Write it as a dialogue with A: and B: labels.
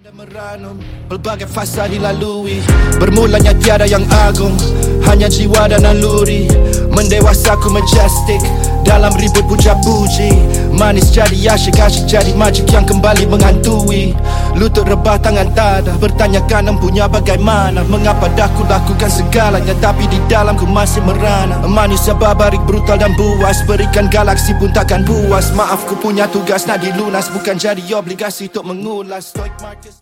A: Meranum, pelbagai fasa dilalui. Bermulanya tiada yang agung, hanya jiwa dan naluri. Mendewasaku majestic dalam ribut puja-puji. Manis jadi asyik-asyik jadi majik yang kembali menghantui. Lutut rebah tangan tada, bertanyakan empunya bagaimana. Mengapa dah ku lakukan segalanya tapi di dalamku masih merana. Manusia barbarik, brutal dan buas, berikan galaksi pun takkan puas. Maaf ku punya tugas nak dilunas, bukan jadi obligasi untuk mengulas. Stoic Marcus